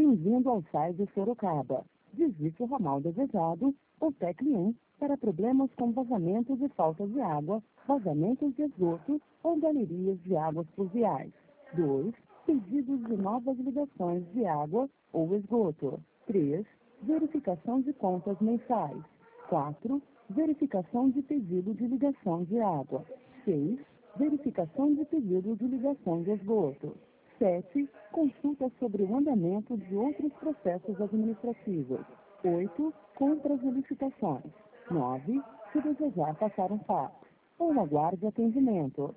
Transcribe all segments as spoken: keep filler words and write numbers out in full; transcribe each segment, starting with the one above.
Bem-vindo ao site Sorocaba. Digite o ramal desejado ou tecle um para problemas com vazamentos e falta de água, vazamentos de esgoto ou galerias de águas pluviais. dois. Pedidos de novas ligações de água ou esgoto. três. Verificação de contas mensais. quatro. Verificação de pedido de ligação de água. seis. Verificação de pedido de ligação de esgoto. sete. Consulta sobre o andamento de outros processos administrativos. oito. Compras e licitações. nove. Se desejar passar um fax. Ou aguarde atendimento.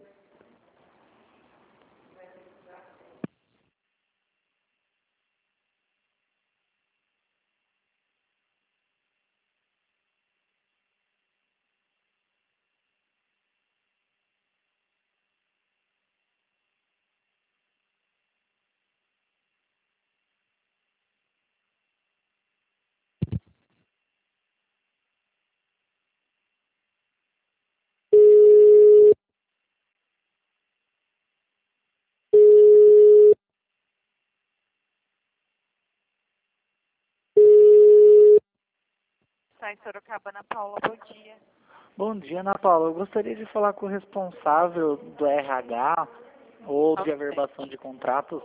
Sai Sorocaba, Ana Paula, bom dia. Bom dia, Ana Paula. Eu gostaria de falar com o responsável do R H ou de averbação de contratos.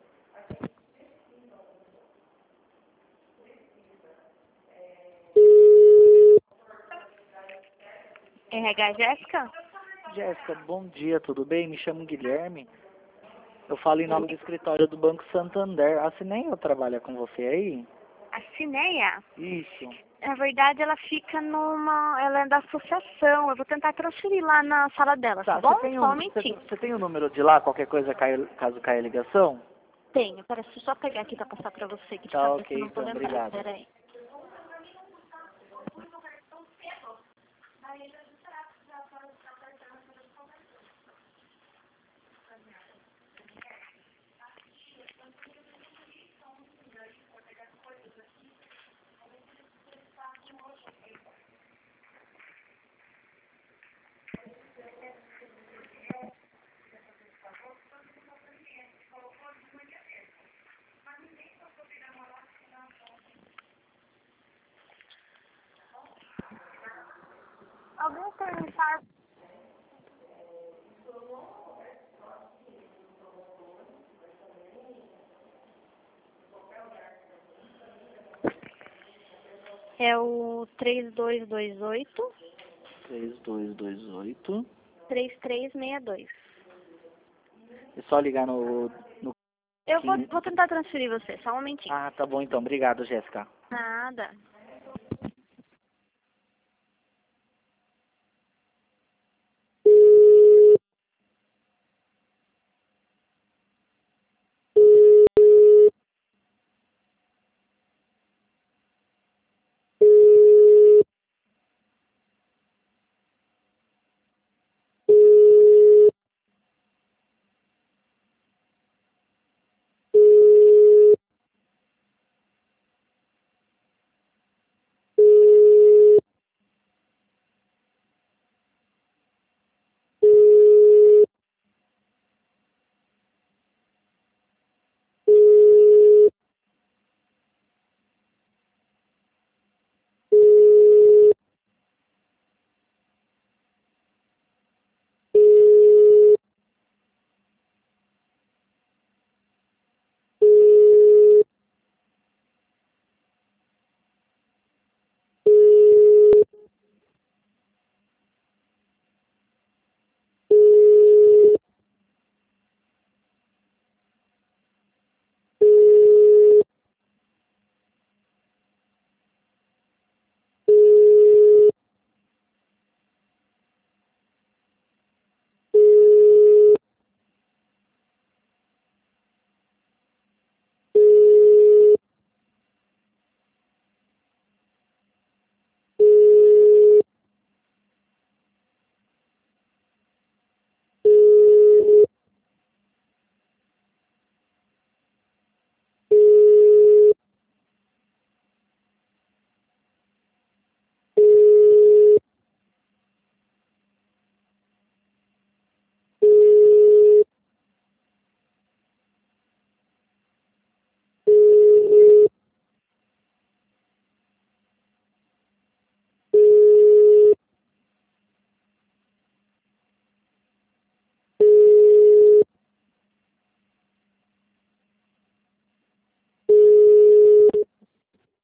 R H Jéssica? Jéssica, bom dia, tudo bem? Me chamo Guilherme. Eu falo em nome do escritório do Banco Santander. A Cineia trabalha com você aí? A Cineia? Isso. Na verdade, ela fica numa... Ela é da associação. Eu vou tentar transferir lá na sala dela, tá, Tá, bom? você tem, Só um, um minutinho. você, você tem o número de lá, qualquer coisa caia, caso caia a ligação? Tenho. Pera, deixa eu só pegar aqui pra passar pra você. Que de Tá, cabeça ok, eu não tô então, lembrando. obrigado. Pera aí. Alguém tem mensagem? É o três dois dois oito, três dois dois oito. três três seis dois. É só ligar no... no... Eu vou, vou tentar transferir você, só um momentinho. Ah, tá bom então. Obrigado, Jéssica. Nada.